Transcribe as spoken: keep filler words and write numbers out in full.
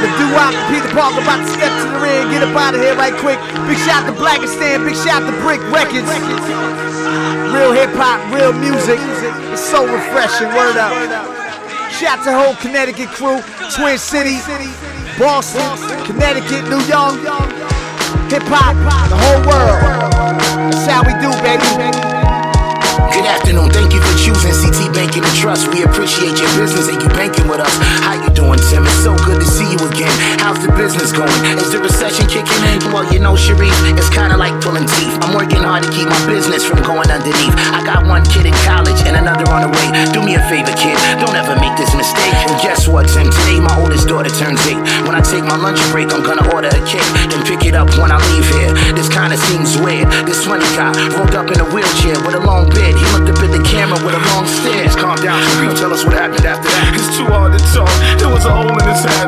The doo-wop, Peter Parker about to step to the ring. Get up out of here right quick. Big shout to Blackistan, big shout to Brick Records. Real hip-hop, real music. It's so refreshing, word up. Shout to the whole Connecticut crew, Twin Cities, Boston, Connecticut, New York. Hip-hop, the whole world. That's how we do, baby. Good afternoon, thank you for choosing C T Banking and Trust. We appreciate your business and you banking with us. How you doing, Tim? It's so good to see you again. How's the business going? Is the recession kicking in? Well, you know, Sharif, it's kinda like pulling teeth. I'm working hard to keep my business from going underneath. I got one kid in college and another on the way. Do me a favor, kid, don't ever make this mistake. And guess what, Tim? Today my oldest daughter turns eight. When I take my lunch break, I'm gonna order a cake, then pick it up when I leave here. This kinda seems weird. This funny guy rolled up in a wheelchair with a long beard. He looked up at the camera with a long stare. Calm down, Sharif. Tell us what happened after that. It's too hard to talk. There was a hole in his head.